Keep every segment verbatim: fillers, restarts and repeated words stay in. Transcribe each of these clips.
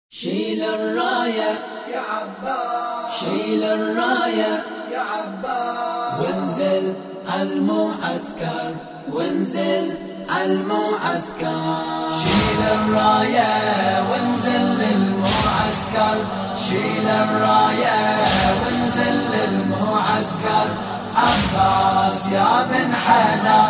شيل الراية يا عباس، شيل الراية يا عباس، وانزل عالمعسكر، وانزل عالمعسكر. شيل الراية وانزل للمعسكر، شيل الراية وانزل للمعسكر. عباس يا بن حدا،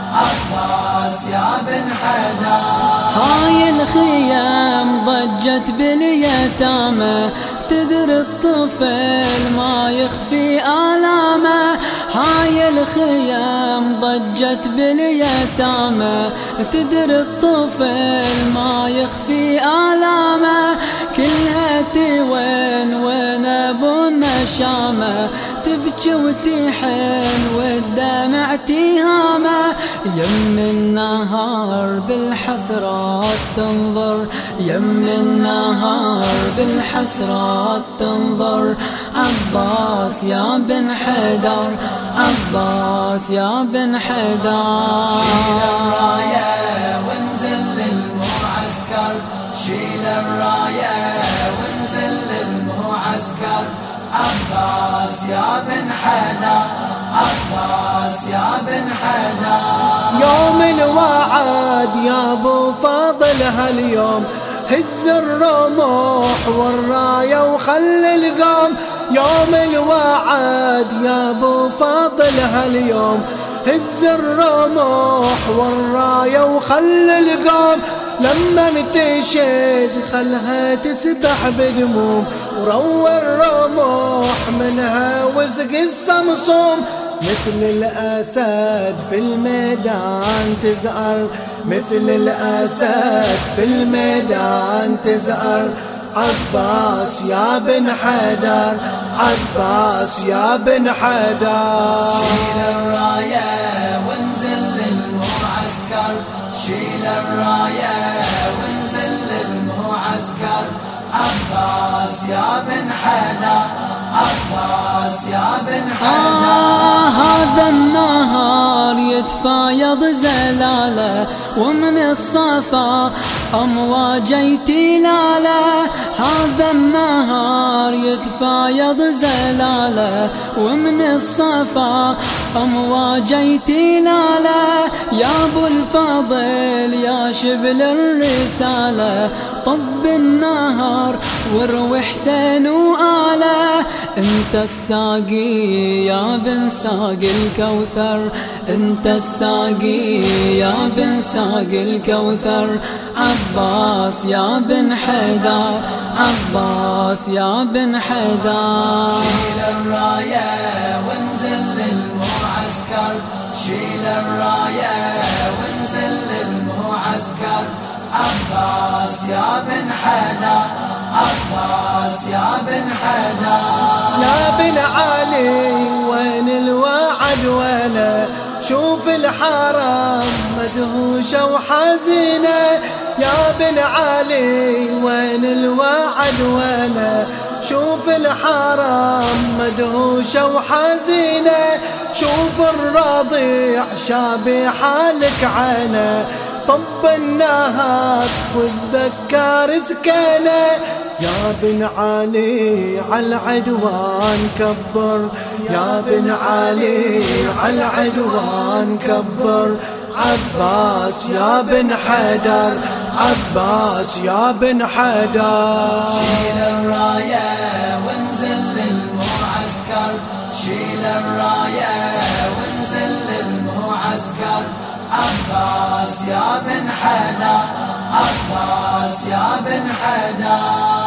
عباس يا بن حدا. هاي الخيام ضجت باليتامى، تدري الطفل ما يخفي آلامه. هاي الخيام ضجت باليتامى، تدري الطفل ما يخفي آلامه. كلها توين وين ابو النشامة، تبكي وتحن والدمع تهامه. يم النهار بالحسرات تنظر، يم النهار بالحسرات تنظر. عباس يا بن حيدر، عباس يا بن حيدر. شيل الراية وانزل للمعسكر، شيل الراية وانزل للمعسكر. عباس يا بن حدا، عباس يا بن حدا. يوم الوعد يا ابو فاضل هاليوم، هز الرمح والراية وخل القوم. يوم الوعد يا ابو فاضل هاليوم، هز الرمح والراية وخل القوم. لما نتشد خلها تسبح بدموم، وروى الرمح منها وزق السمسوم. مثل الأسد في الميدان تزأر، مثل الأسد في الميدان تزأر. عباس يا بن حيدر، عباس يا بن حيدر. شيل الراية وانزل للمعسكر، شيل الراية وانزل للمعسكر. عباس يا بن حدا، عباس يا بن حدا. آه هذا النهار يتفايض زلاله، ومن الصفا أمواج تلاله. هذا النهار يتفايض زلاله، ومن الصفا أمواج تلاله. يا ابو الفضل يا شبل الرسالة، طب النهار واروي حسين وآله. انت الساقي يا بن ساق الكوثر، انت الساقي يا بن ساق الكوثر. عباس يا بن حيدر، عباس يا بن حيدر. شيل الراية وانزل للمعسكر، شيل الراية وانزل للمعسكر. عباس يا بن حدا، عباس يا بن حدا. يا بن علي وين الوعد ولا، شوف الحرم مدهوشة وحزينة. يا بن علي وين الوعد ولا، شوف الحرم مدهوشة وحزينة. شوف الرضيع شابي حالك عينه، طب النهار والذكار سكنه. يا بن علي عالعدوان كبر، يا بن علي عالعدوان كبر. عباس يا بن حيدر، عباس يا بن حيدر. شيل الراية وانزل للمعسكر، شيل الراية وانزل للمعسكر. عباس يا بن حدا، عباس يا بن حدا.